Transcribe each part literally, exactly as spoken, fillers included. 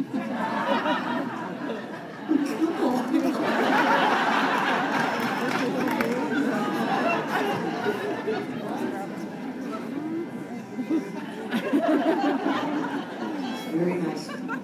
Very nice.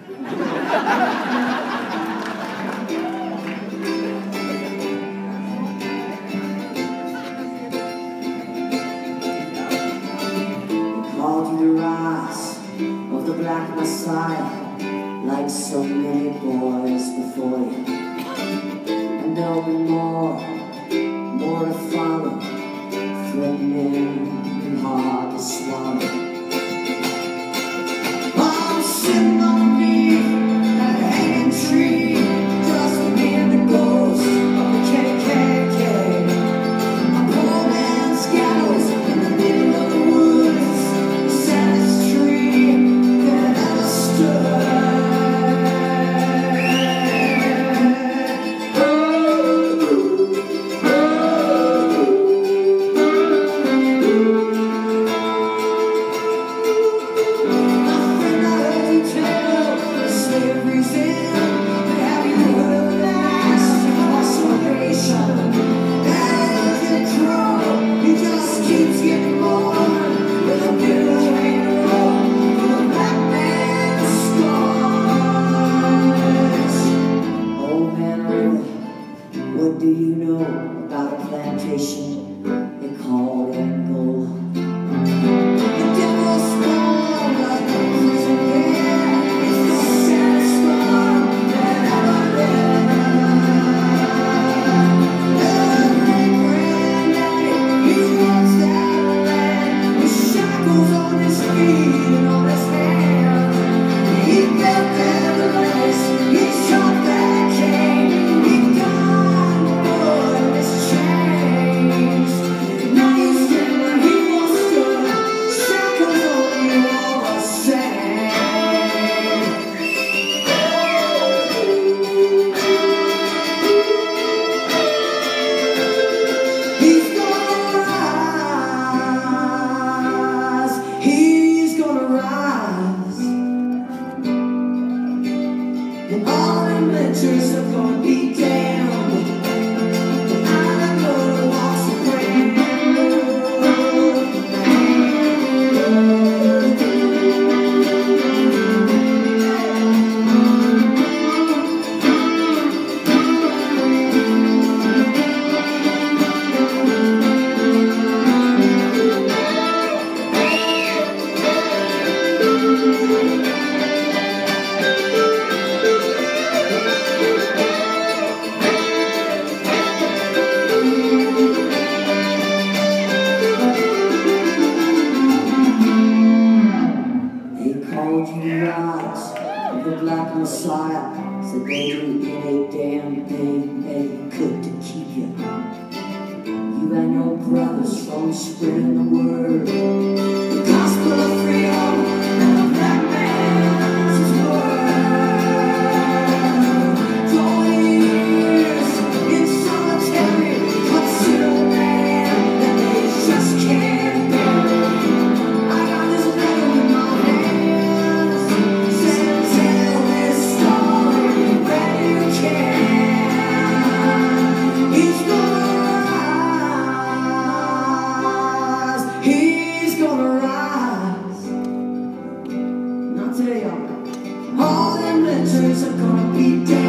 Called you to rise of the Black Messiah, like so many boys before you. And there'll be more, more to follow, threatening and hard to swallow. I'm sitting underneath that hanging tree, just me and the ghost of the K K K. A poor man's gallows in the middle of the woods, the saddest tree that ever stood. What do you know about a plantation they call Angola? The devil's spawn like a prison bear. It's the saddest storm that ever lived. Every granddaddy, he runs that land with shackles on his feet and on his hands. He built that place, he shot that king, he died. And all the mentors are gonna be damned. And I know the walks of the Black Messiah said they didn't get a damn thing they could to keep you. You and your brothers from spreading the word, the gospel of freedom and the black man's word. Twenty years in solitary, consider a man that they just can't bear. I got this letter in my hands, said tell this story when you can. He's gonna rise, he's gonna rise. And I'll tell y'all, all them letters are gonna be dead.